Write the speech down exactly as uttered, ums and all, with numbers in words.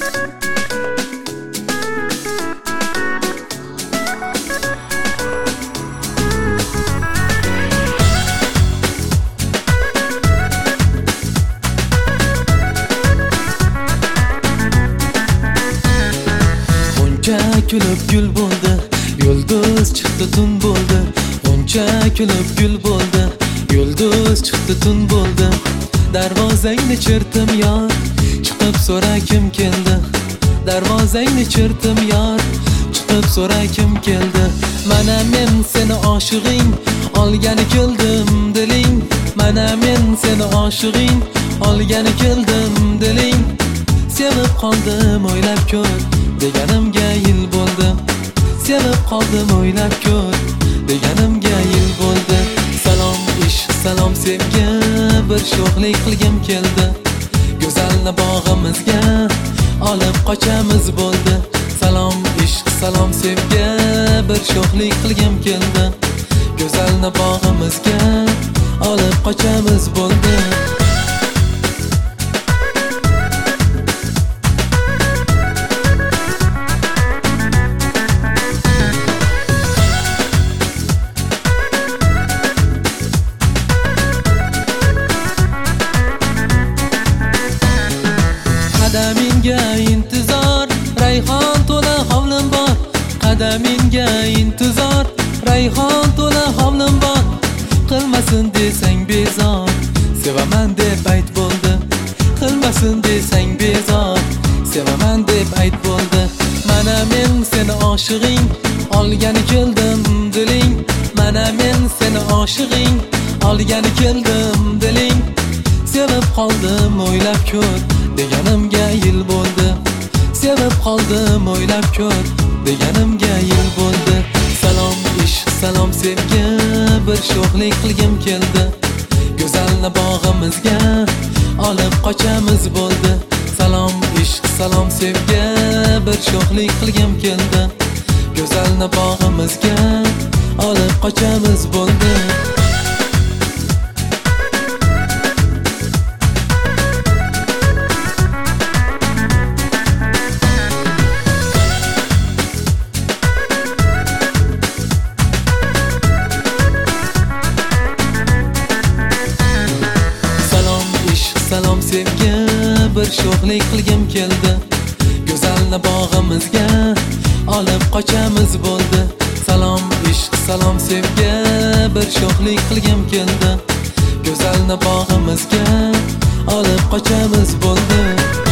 Kulib gul bo'ldi, yulduz chiqdi tun bo'ldi. Uncha kulib gul bo'ldi, yulduz chiqdi tun bo'ldi. Darvozangni chertdim yor, chiqib so'ra kim keldi. Darvozangni chertdim yor, chiqib so'ra kim keldi. Mana men seni oshig'ing, olgani keldim diling. Mana men seni oshig'ing, olgani keldim diling. Sevib qoldim o'ylab ko'r, deganimga yil bo'ldi. Sevib qoldim o'ylab ko'r, deganimga yil bo'ldi. Salom ishq, salom sevgi, bir sho'xlik qilgim keldi. Go'zalni bog'imizga olib qochamiz bo'ldi. Salom ishq, salom sevgi, bir sho'xlik qilgim keldi. Go'zalni bog'imizga olib qochamiz bo'ldi. Qadaminga intizor, rayhon to'la hovlim bor. Qadaminga intizor, rayhon to'la hovlim bor. Qilmasin desang bezor, sevaman deb ayt bo'ldi. Qilmasin desang bezor, sevaman deb ayt bo'ldi. Mana men seni oshig'ing, olgani keldim diling. Mana men seni oshig'ing, olgani keldim diling. Sevib qoldim o'ylab ko'r, deganimga yil bo'ldi. Sevib qoldim o'ylab ko'r, deganimga yil bo'ldi. Salom ishq, salom sevgi, bir sho'xlik qilgim keldi. Go'zalni bog'imizga olib qochamiz bo'ldi. Salom ishq, salom sevgi, bir sho'xlik qilgim keldi. Go'zalni bog'imizga olib qochamiz bo'ldi. Salom sevgi, bir sho'xlik qilgim keldi. Go'zalni bog'imizga olib qochamiz bo'ldi. Salom ishq, salom sevgi, bir sho'xlik qilgim keldi. Go'zalni bog'imizga olib qochamiz bo'ldi.